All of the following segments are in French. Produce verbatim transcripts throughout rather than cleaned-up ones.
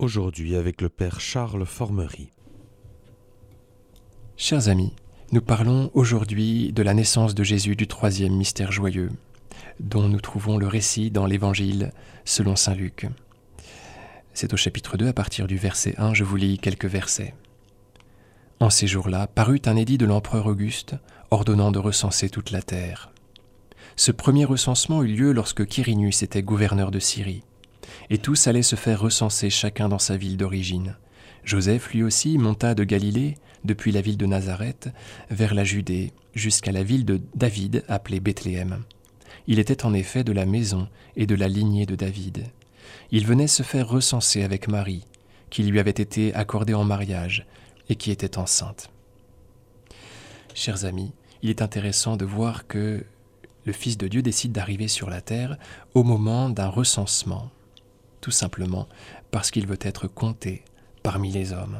aujourd'hui avec le Père Charles Formery. Chers amis, nous parlons aujourd'hui de la naissance de Jésus du troisième mystère joyeux, dont nous trouvons le récit dans l'Évangile selon saint Luc. C'est au chapitre deux, à partir du verset un, je vous lis quelques versets. En ces jours-là, parut un édit de l'empereur Auguste, ordonnant de recenser toute la terre. Ce premier recensement eut lieu lorsque Quirinius était gouverneur de Syrie, et tous allaient se faire recenser chacun dans sa ville d'origine. Joseph, lui aussi, monta de Galilée, depuis la ville de Nazareth, vers la Judée, jusqu'à la ville de David, appelée Bethléem. Il était en effet de la maison et de la lignée de David. Il venait se faire recenser avec Marie, qui lui avait été accordée en mariage et qui était enceinte. Chers amis, il est intéressant de voir que le Fils de Dieu décide d'arriver sur la terre au moment d'un recensement, tout simplement parce qu'il veut être compté parmi les hommes.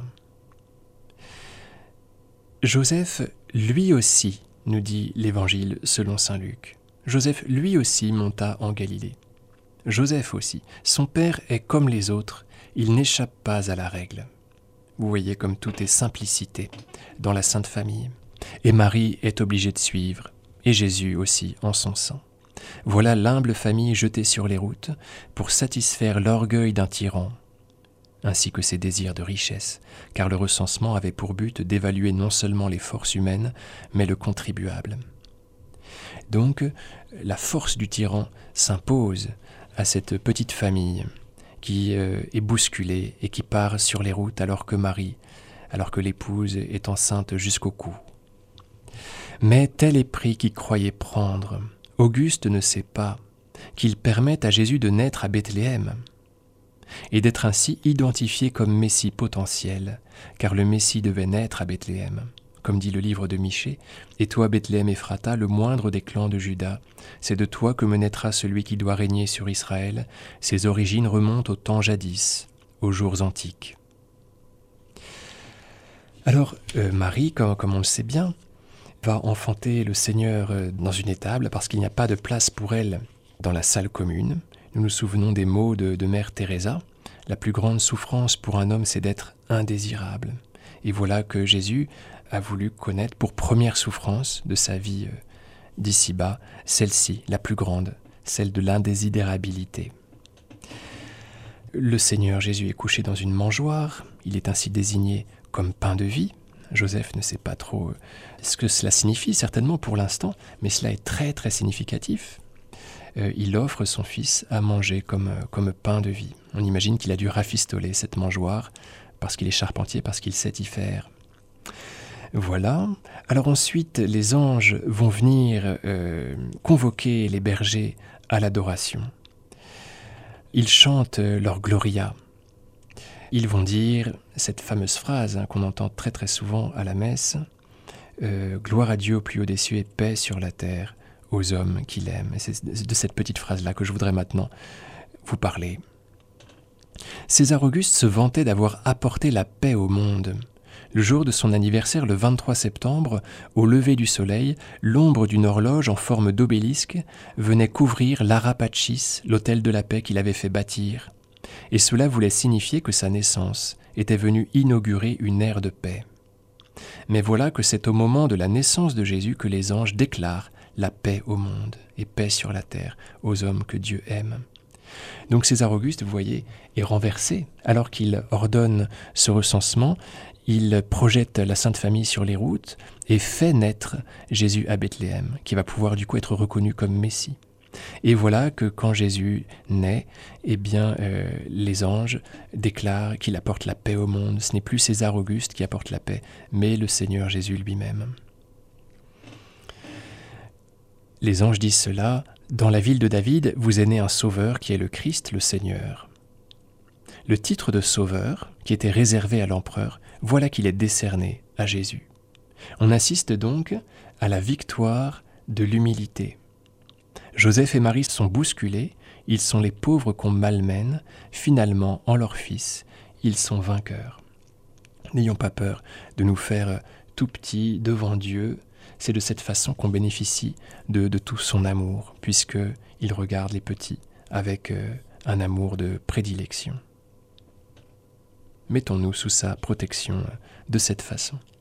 Joseph, lui aussi, nous dit l'Évangile selon saint Luc, Joseph, lui aussi, monta en Galilée. Joseph aussi, son père est comme les autres, il n'échappe pas à la règle. Vous voyez comme tout est simplicité dans la Sainte Famille. Et Marie est obligée de suivre, et Jésus aussi en son sein. Voilà l'humble famille jetée sur les routes pour satisfaire l'orgueil d'un tyran, ainsi que ses désirs de richesse, car le recensement avait pour but d'évaluer non seulement les forces humaines, mais le contribuable. Donc, la force du tyran s'impose à cette petite famille qui euh, est bousculée et qui part sur les routes alors que Marie, alors que l'épouse est enceinte jusqu'au cou. Mais tel est prix qu'il croyait prendre. Auguste ne sait pas qu'il permet à Jésus de naître à Bethléem et d'être ainsi identifié comme Messie potentiel, car le Messie devait naître à Bethléem. Comme dit le livre de Michée, « Et toi, Bethléem Ephrata, le moindre des clans de Juda, c'est de toi que me naîtra celui qui doit régner sur Israël. Ses origines remontent au temps jadis, aux jours antiques. » Alors, euh, Marie, comme, comme on le sait bien, va enfanter le Seigneur dans une étable parce qu'il n'y a pas de place pour elle dans la salle commune. Nous nous souvenons des mots de, de Mère Teresa. La plus grande souffrance pour un homme, c'est d'être indésirable. Et voilà que Jésus a voulu connaître pour première souffrance de sa vie euh, d'ici-bas, celle-ci, la plus grande, celle de l'indésirabilité. Le Seigneur Jésus est couché dans une mangeoire, il est ainsi désigné comme pain de vie. Joseph ne sait pas trop ce que cela signifie, certainement pour l'instant, mais cela est très très significatif. Euh, il offre son fils à manger comme, comme pain de vie. On imagine qu'il a dû rafistoler cette mangeoire parce qu'il est charpentier, parce qu'il sait y faire. Voilà. Alors ensuite, les anges vont venir euh, convoquer les bergers à l'adoration. Ils chantent leur Gloria. Ils vont dire cette fameuse phrase hein, qu'on entend très très souvent à la messe, euh, « Gloire à Dieu au plus haut des cieux et paix sur la terre aux hommes qu'il aime ». Et c'est de cette petite phrase-là que je voudrais maintenant vous parler. César Auguste se vantait d'avoir apporté la paix au monde. Le jour de son anniversaire, le vingt-trois septembre, au lever du soleil, l'ombre d'une horloge en forme d'obélisque venait couvrir l'Ara-Pacis, l'autel de la paix qu'il avait fait bâtir. Et cela voulait signifier que sa naissance était venue inaugurer une ère de paix. Mais voilà que c'est au moment de la naissance de Jésus que les anges déclarent la paix au monde et paix sur la terre aux hommes que Dieu aime. Donc César Auguste, vous voyez, est renversé. Alors qu'il ordonne ce recensement, il projette la Sainte Famille sur les routes et fait naître Jésus à Bethléem, qui va pouvoir du coup être reconnu comme Messie. Et voilà que quand Jésus naît, eh bien, euh, les anges déclarent qu'il apporte la paix au monde. Ce n'est plus César Auguste qui apporte la paix, mais le Seigneur Jésus lui-même. Les anges disent cela, « Dans la ville de David, vous est né un sauveur qui est le Christ, le Seigneur. » Le titre de sauveur, qui était réservé à l'empereur, voilà qu'il est décerné à Jésus. On assiste donc à la victoire de l'humilité. Joseph et Marie sont bousculés, ils sont les pauvres qu'on malmène, finalement, en leur fils, ils sont vainqueurs. N'ayons pas peur de nous faire tout petits devant Dieu, c'est de cette façon qu'on bénéficie de, de tout son amour, puisqu'il regarde les petits avec euh, un amour de prédilection. Mettons-nous sous sa protection de cette façon.